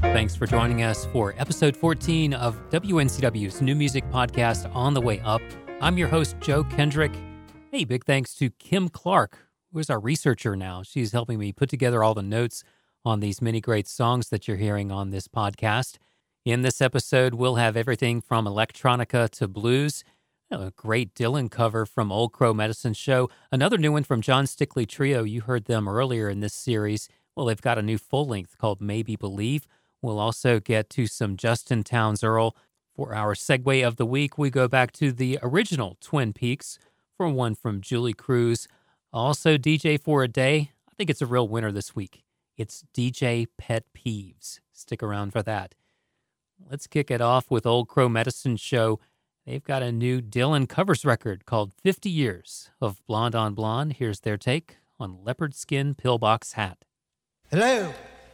Thanks for joining us for episode 14 of WNCW's new music podcast, On the Way Up. I'm your host, Joe Kendrick. Hey, big thanks to Kim Clark, who is our researcher now. She's helping me put together all the notes on these many great songs that you're hearing on this podcast. In this episode, we'll have everything from electronica to blues, a great Dylan cover from Old Crow Medicine Show, another new one from John Stickley Trio. You heard them earlier in this series. Well, they've got a new full-length called Maybe Believe. We'll also get to some Justin Townes Earle. For our segue of the week, we go back to the original Twin Peaks for one from Julie Cruz. Also, DJ for a Day. I think it's a real winner this week. It's DJ Pet Peeves. Stick around for that. Let's kick it off with Old Crow Medicine Show. They've got a new Dylan covers record called 50 Years of Blonde on Blonde. Here's their take on Leopard Skin Pillbox Hat. Hello.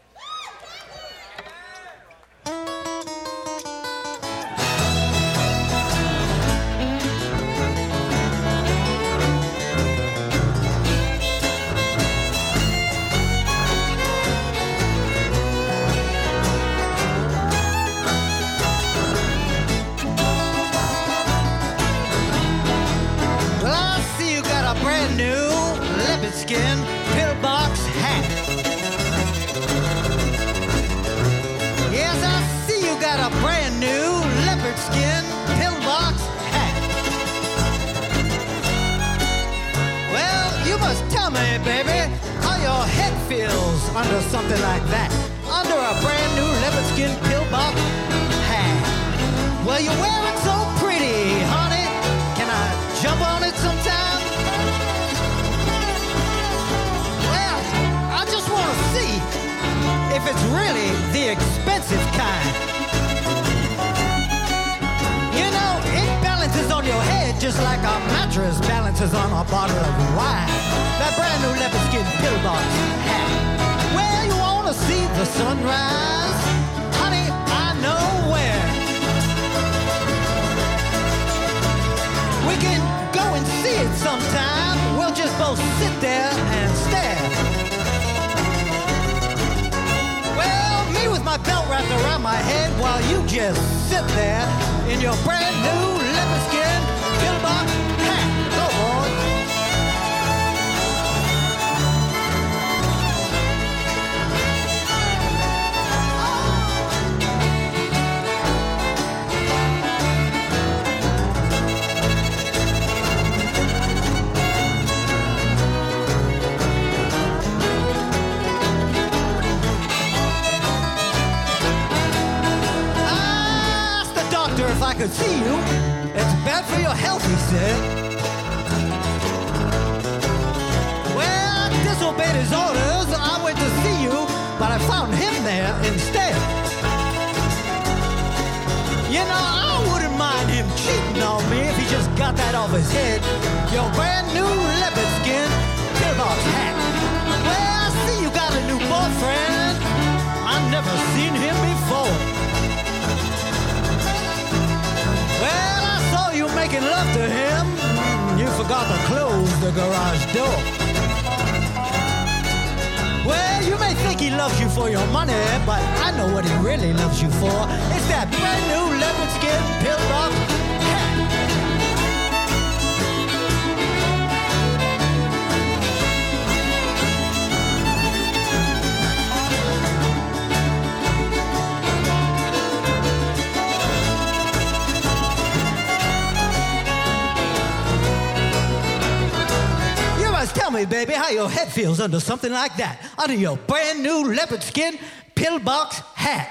Skin pillbox hat. Yes, I see you got a brand new leopard skin pillbox hat. Well, you must tell me, baby, how your head feels under something like that. Under a brand new leopard skin pillbox hat. Well, you wear it so pretty, honey. Can I jump on it sometime? If it's really the expensive kind. You know, it balances on your head just like a mattress balances on a bottle of wine. That brand new leopard skin pillbox hat. Well, you want to see the sunrise? Honey, I know where. We can go and see it sometime. We'll just both sit there and stare. With my belt wrapped around my head while you just sit there in your brand new leopard skin pillbox hat. Go, boy. If I could see you, it's bad for your health, he said. Well, I disobeyed his orders. I went to see you, but I found him there instead. You know, I wouldn't mind him cheating on me if he just got that off his head. Your brand new leopard skin pillbox hat. Well, I see you got a new boyfriend. I've never seen him before. Well, I saw you making love to him. You forgot to close the garage door. Well, you may think he loves you for your money, but I know what he really loves you for. It's that brand new leopard skin pillbox hat. Tell me, baby, how your head feels under something like that, under your brand new leopard skin pillbox hat.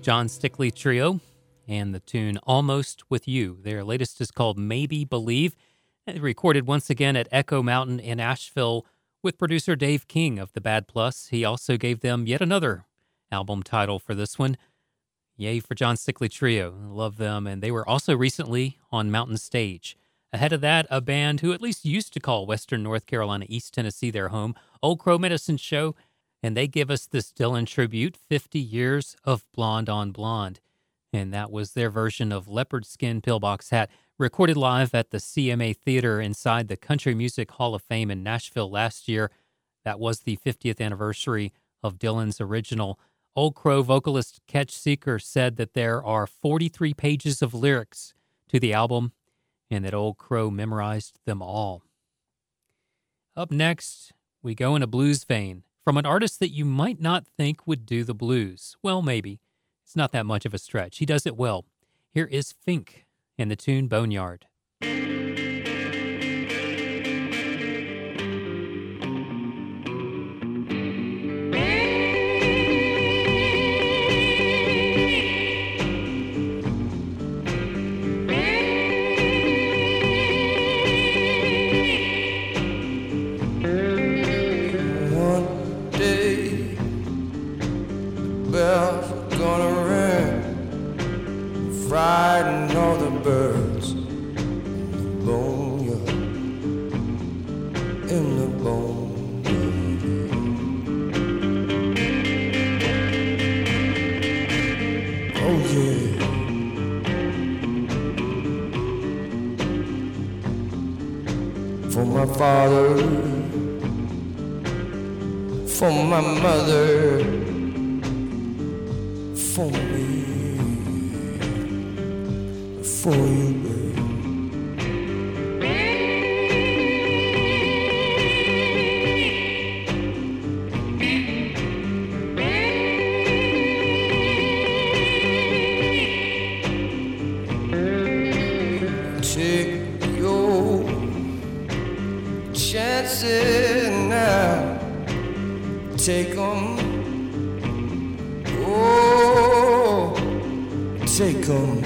John Stickley Trio and the tune Almost With You. Their latest is called Maybe Believe, and recorded once again at Echo Mountain in Asheville with producer Dave King of The Bad Plus. He also gave them yet another album title for this one. Yay for John Stickley Trio. I love them, and they were also recently on Mountain Stage. Ahead of that, a band who at least used to call Western North Carolina, East Tennessee their home, Old Crow Medicine Show, and they give us this Dylan tribute, 50 Years of Blonde on Blonde. And that was their version of Leopard Skin Pillbox Hat, recorded live at the CMA Theater inside the Country Music Hall of Fame in Nashville last year. That was the 50th anniversary of Dylan's original. Old Crow vocalist Ketch Seeker said that there are 43 pages of lyrics to the album and that Old Crow memorized them all. Up next, we go in a blues vein from an artist that you might not think would do the blues. Well, maybe. It's not that much of a stretch. He does it well. Here is Fink and the tune Boneyard. Frighten all the birds in the boneyard, in the boneyard. Oh yeah. For my father, for my mother, for me, for you, babe. Take your chances now, take them, oh, take them.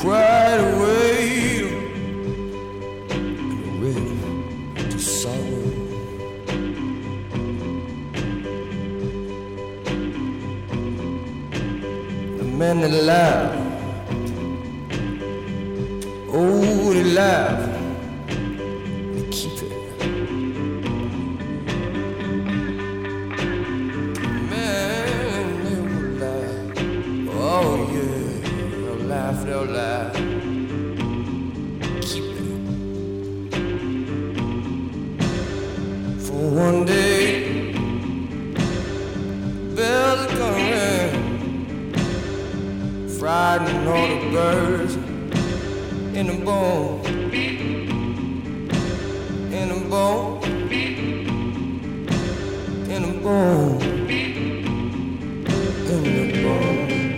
cried away and ready to sorrow. The men that laughed, oh, they laugh, they keep it. Man, they will laugh, oh yeah, they'll laugh, keep it. For one day, bells are gonna ring, frightening all the birds in the bone, in the bone, in the bone, in the bone.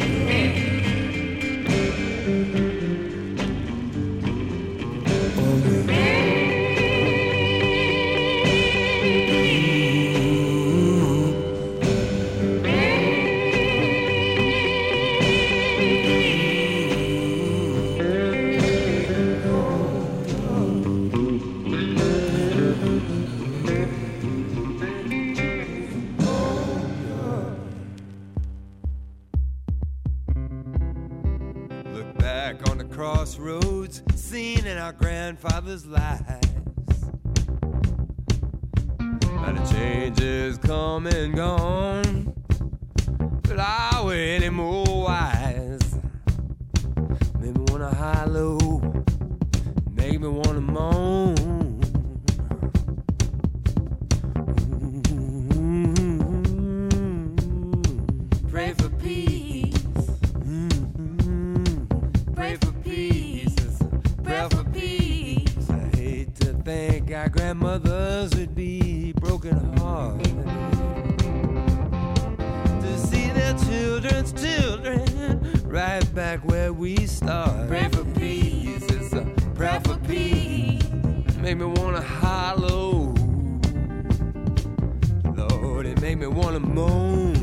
Crossroads, seen in our grandfather's lives. Now the changes come and gone, but are we any more wise? Make me wanna high low, make me wanna moan. Pray for peace. Pray for peace. Pray for peace. I hate to think our grandmothers would be broken hearted to see their children's children right back where we started. Pray for peace. It's a prayer for peace. Make me wanna hollow. Lord, it make me wanna moan.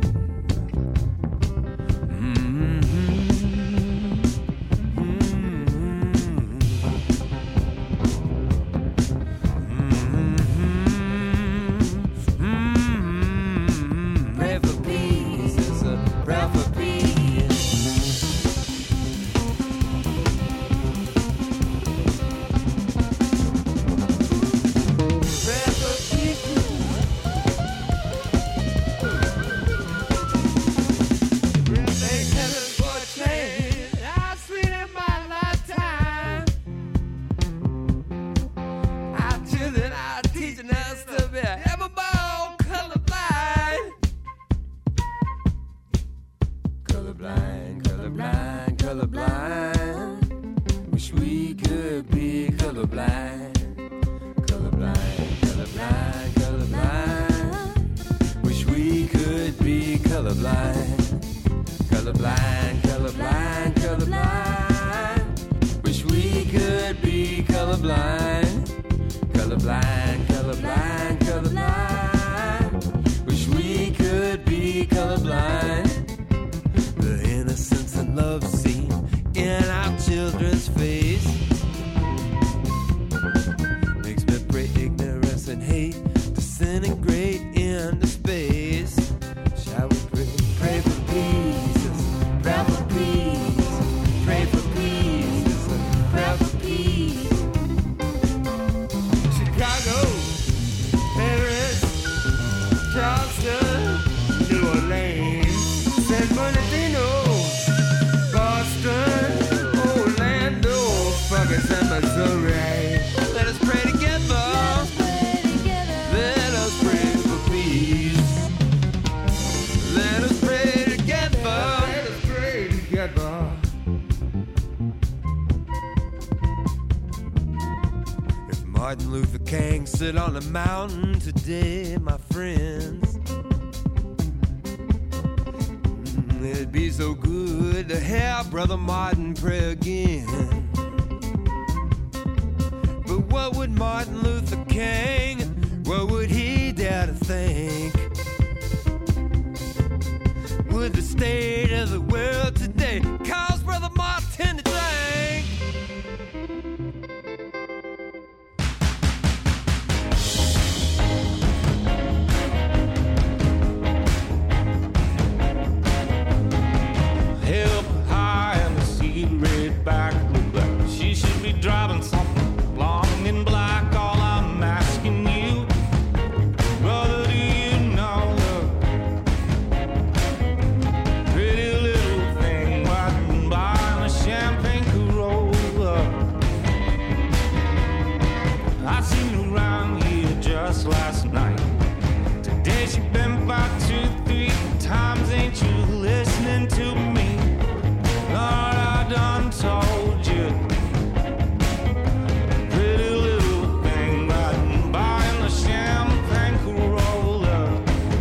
Martin Luther King stood on the mountain today, my friends. It'd be so good to hear Brother Martin pray again. But what would Martin Luther King, what would he dare to think? Would the state of the world today cause Brother Martin to drink? I could look like. She should be driving something long and black. All I'm asking you, brother, do you know the pretty little thing riding by in a champagne Corolla? I seen her around here just last night. Today she been about 2-3 times. Ain't you listening to me? Lord, I done told you. Pretty little thing riding by in the champagne Corolla.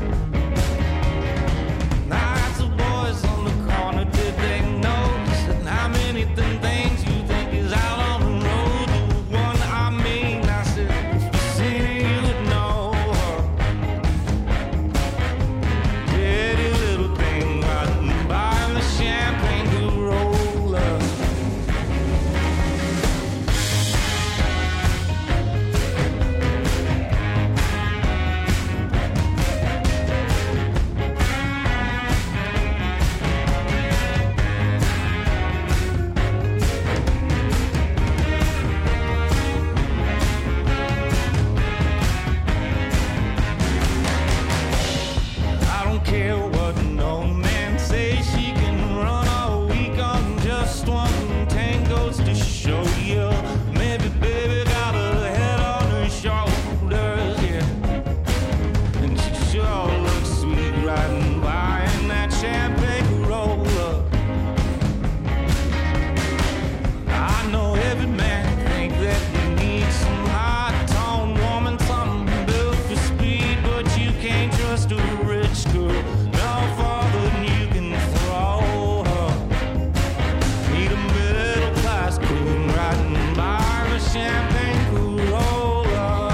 Now ask the boys on the corner, did they notice that how many things you think is out on the road? The one I mean, I said, if you seen it, you would know. Pretty little thing riding by in the champagne Corolla. I don't care what no man says. She can run a week on just one tank. Goes to show you, maybe baby got her head on her shoulders, yeah. And she sure looks sweet riding by in that champagne Corolla. I know every man think that you need some high-tone woman, something built for speed, but you can't trust a rich girl no farther than you can throw her. Need a middle-class queen riding by a champagne Corolla.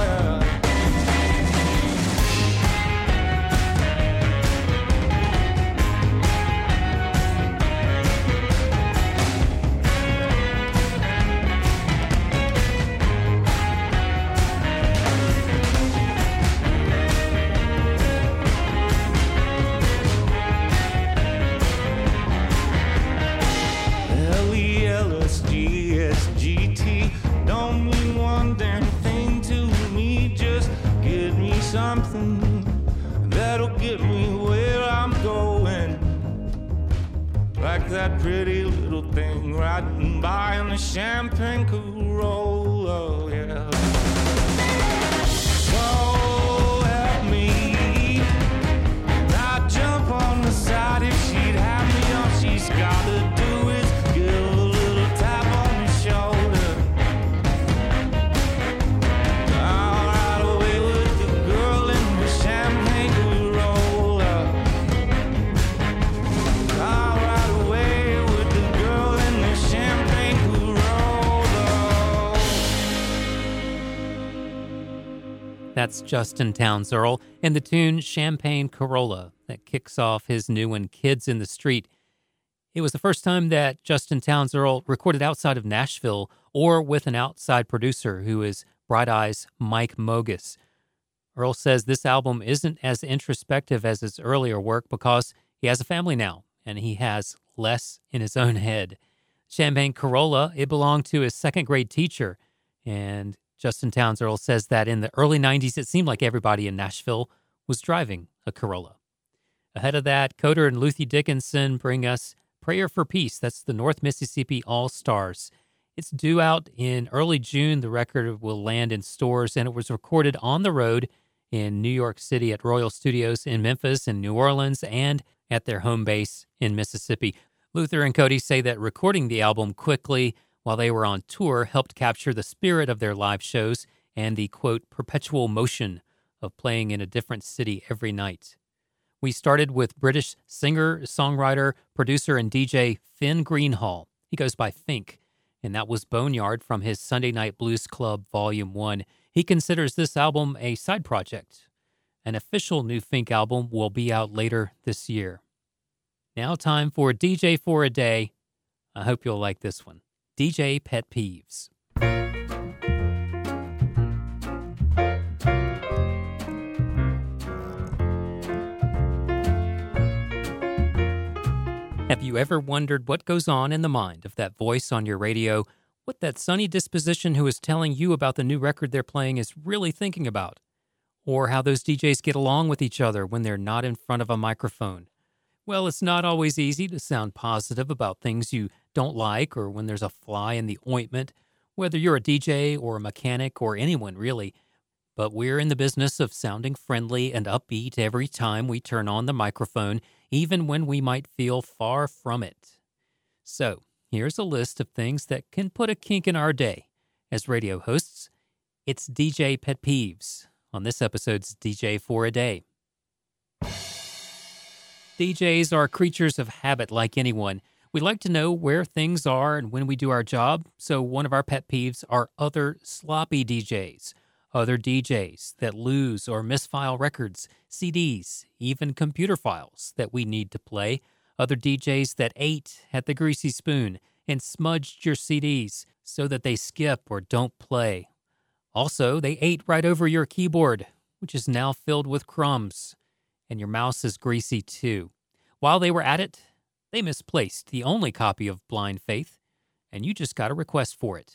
LELSGSGT don't mean one damn thing to me. Just give me something that'll get me where I'm going. Like that pretty little thing riding by in the champagne Corolla, yeah. So help me, I'd jump on the side if she'd have me. All she's gotta do is give a little tap on the shoulder. I'll ride away with the girl in the champagne Corolla. I'll ride away with the girl in the champagne Corolla. That's Justin Townes Earle and the tune Champagne Corolla that kicks off his new one, Kids in the Street. It was the first time that Justin Townes Earle recorded outside of Nashville or with an outside producer who is Bright Eyes Mike Mogis. Earle says this album isn't as introspective as his earlier work because he has a family now and he has less in his own head. Champagne Corolla, it belonged to his second grade teacher, and Justin Townes Earle says that in the early 90s, it seemed like everybody in Nashville was driving a Corolla. Ahead of that, Coder and Luthi Dickinson bring us Prayer for Peace. That's the North Mississippi All-Stars. It's due out in early June. The record will land in stores, and it was recorded on the road in New York City at Royal Studios in Memphis and New Orleans and at their home base in Mississippi. Luther and Cody say that recording the album quickly while they were on tour helped capture the spirit of their live shows and the, quote, perpetual motion of playing in a different city every night. We started with British singer, songwriter, producer, and DJ Finn Greenhall. He goes by Fink, and that was Boneyard from his Sunday Night Blues Club Volume 1. He considers this album a side project. An official new Fink album will be out later this year. Now time for DJ for a Day. I hope you'll like this one. DJ Pet Peeves. Have you ever wondered what goes on in the mind of that voice on your radio, what that sunny disposition who is telling you about the new record they're playing is really thinking about? Or how those DJs get along with each other when they're not in front of a microphone? Well, it's not always easy to sound positive about things you don't like or when there's a fly in the ointment, whether you're a DJ or a mechanic or anyone really. But we're in the business of sounding friendly and upbeat every time we turn on the microphone, even when we might feel far from it. So, here's a list of things that can put a kink in our day. As radio hosts, it's DJ Pet Peeves. On this episode's DJ for a Day. DJs are creatures of habit like anyone. We like to know where things are and when we do our job, so one of our pet peeves are other sloppy DJs. Other DJs that lose or misfile records, CDs, even computer files that we need to play. Other DJs that ate at the greasy spoon and smudged your CDs so that they skip or don't play. Also, they ate right over your keyboard, which is now filled with crumbs, and your mouse is greasy too. While they were at it, they misplaced the only copy of Blind Faith, and you just got a request for it.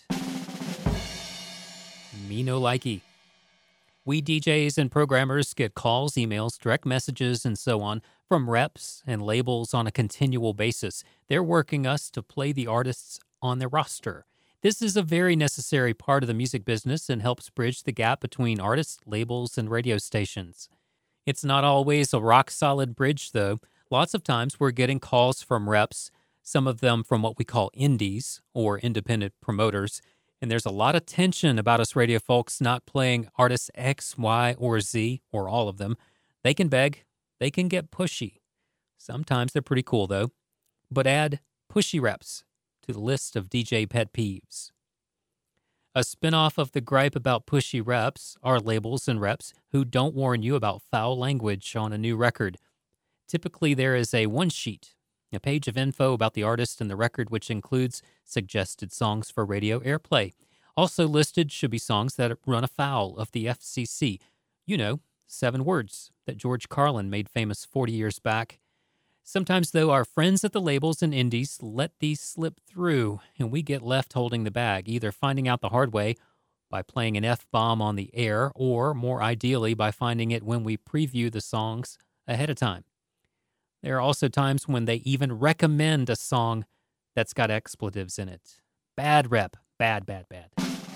Me no likey. We DJs and programmers get calls, emails, direct messages, and so on from reps and labels on a continual basis. They're working us to play the artists on their roster. This is a very necessary part of the music business and helps bridge the gap between artists, labels, and radio stations. It's not always a rock-solid bridge, though. Lots of times we're getting calls from reps, some of them from what we call indies, or independent promoters, and there's a lot of tension about us radio folks not playing artists X, Y, or Z, or all of them. They can beg. They can get pushy. Sometimes they're pretty cool, though. But add pushy reps to the list of DJ pet peeves. A spinoff of the gripe about pushy reps are labels and reps who don't warn you about foul language on a new record. Typically, there is a one sheet, a page of info about the artist and the record, which includes suggested songs for radio airplay. Also listed should be songs that run afoul of the FCC. You know, 7 words that George Carlin made famous 40 years back. Sometimes, though, our friends at the labels and indies let these slip through, and we get left holding the bag, either finding out the hard way by playing an F-bomb on the air, or, more ideally, by finding it when we preview the songs ahead of time. There are also times when they even recommend a song that's got expletives in it. Bad rep. Bad, bad, bad.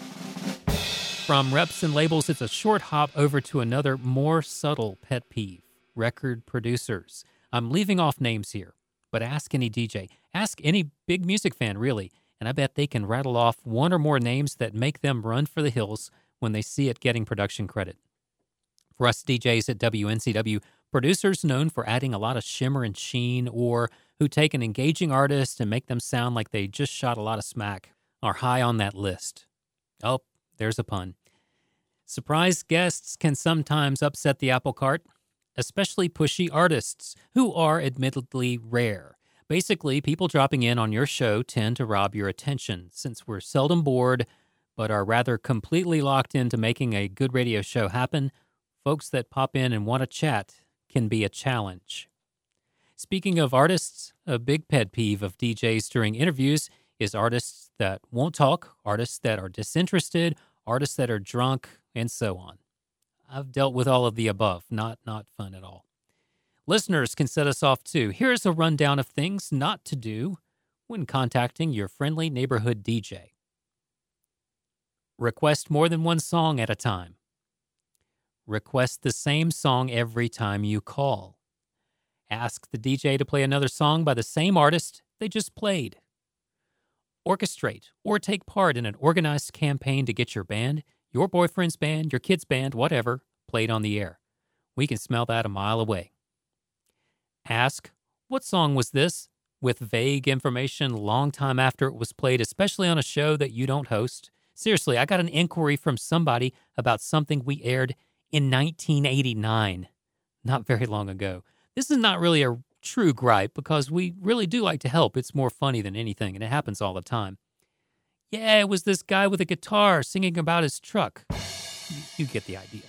From reps and labels, it's a short hop over to another, more subtle pet peeve. Record producers. I'm leaving off names here, but ask any DJ. Ask any big music fan, really, and I bet they can rattle off one or more names that make them run for the hills when they see it getting production credit. For us DJs at WNCW, producers known for adding a lot of shimmer and sheen, or who take an engaging artist and make them sound like they just shot a lot of smack, are high on that list. Oh, there's a pun. Surprise guests can sometimes upset the apple cart, especially pushy artists, who are admittedly rare. Basically, people dropping in on your show tend to rob your attention, since we're seldom bored, but are rather completely locked into making a good radio show happen. Folks that pop in and want to chat can be a challenge. Speaking of artists, a big pet peeve of DJs during interviews is artists that won't talk, artists that are disinterested, artists that are drunk, and so on. I've dealt with all of the above. Not fun at all. Listeners can set us off too. Here's a rundown of things not to do when contacting your friendly neighborhood DJ. Request more than one song at a time. Request the same song every time you call. Ask the DJ to play another song by the same artist they just played. Orchestrate or take part in an organized campaign to get your band, your boyfriend's band, your kid's band, whatever, played on the air. We can smell that a mile away. Ask, what song was this? With vague information long time after it was played, especially on a show that you don't host. Seriously, I got an inquiry from somebody about something we aired in 1989, not very long ago. This is not really a true gripe because we really do like to help. It's more funny than anything, and it happens all the time. Yeah, it was this guy with a guitar singing about his truck. You get the idea.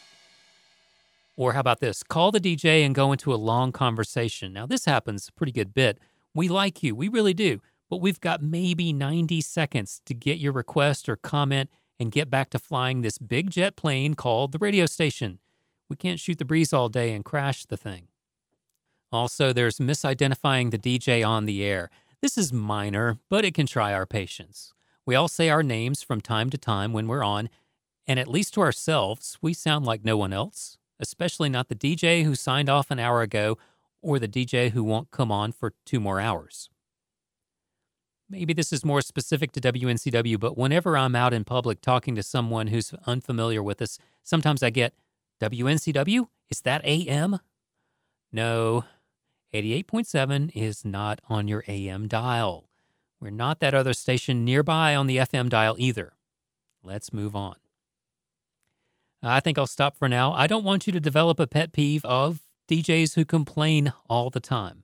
Or how about this? Call the DJ and go into a long conversation. Now, this happens a pretty good bit We like you, we really do, but we've got maybe 90 seconds to get your request or comment and get back to flying this big jet plane called the radio station. We can't shoot the breeze all day and crash the thing. Also, there's misidentifying the DJ on the air. This is minor, but it can try our patience. We all say our names from time to time when we're on, and at least to ourselves, we sound like no one else, especially not the DJ who signed off an hour ago or the DJ who won't come on for 2 more hours. Maybe this is more specific to WNCW, but whenever I'm out in public talking to someone who's unfamiliar with us, sometimes I get, WNCW? Is that AM? No, 88.7 is not on your AM dial. We're not that other station nearby on the FM dial either. Let's move on. I think I'll stop for now. I don't want you to develop a pet peeve of DJs who complain all the time.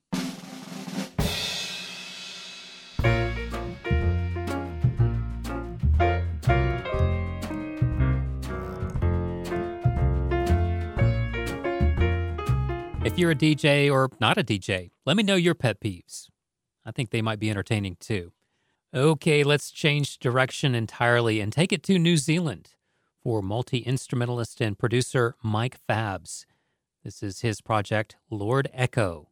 If you're a DJ or not a DJ, let me know your pet peeves. I think they might be entertaining too. Okay, let's change direction entirely and take it to New Zealand for multi-instrumentalist and producer Mike Fabs. This is his project, Lord Echo.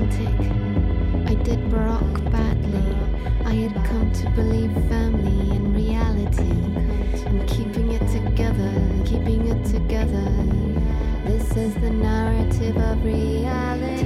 romantic. I did baroque badly. I had come to believe firmly in reality and keeping it together, keeping it together. This is the narrative of reality.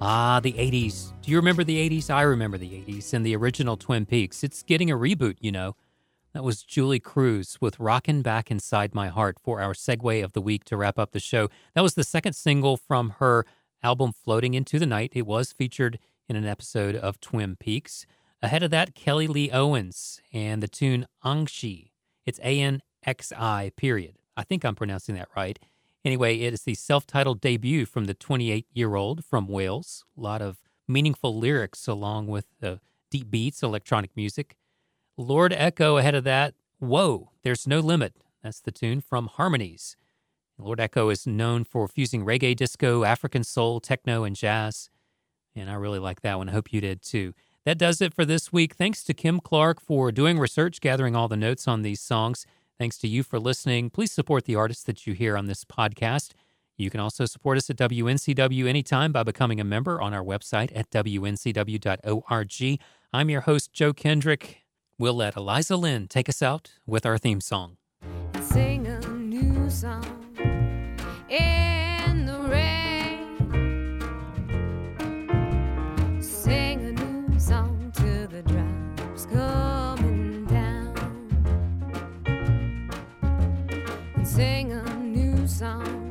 Ah, the 80s. Do you remember the 80s? I remember the 80s and the original Twin Peaks. It's getting a reboot, you know. That was Julie Cruz with Rockin' Back Inside My Heart for our segue of the week to wrap up the show. That was the second single from her album Floating Into the Night. It was featured in an episode of Twin Peaks. Ahead of that, Kelly Lee Owens and the tune Anxi. It's A-N-X-I, period. I think I'm pronouncing that right. Anyway, it is the self-titled debut from the 28-year-old from Wales. A lot of meaningful lyrics along with the deep beats, electronic music. Lord Echo ahead of that, Whoa, There's No Limit. That's the tune from Harmonies. Lord Echo is known for fusing reggae, disco, African soul, techno, and jazz. And I really like that one. I hope you did too. That does it for this week. Thanks to Kim Clark for doing research, gathering all the notes on these songs. Thanks to you for listening. Please support the artists that you hear on this podcast. You can also support us at WNCW anytime by becoming a member on our website at wncw.org. I'm your host, Joe Kendrick. We'll let Eliza Lynn take us out with our theme song. Sing a new song in the rain. Sing a new song till the drops coming down. Sing a new song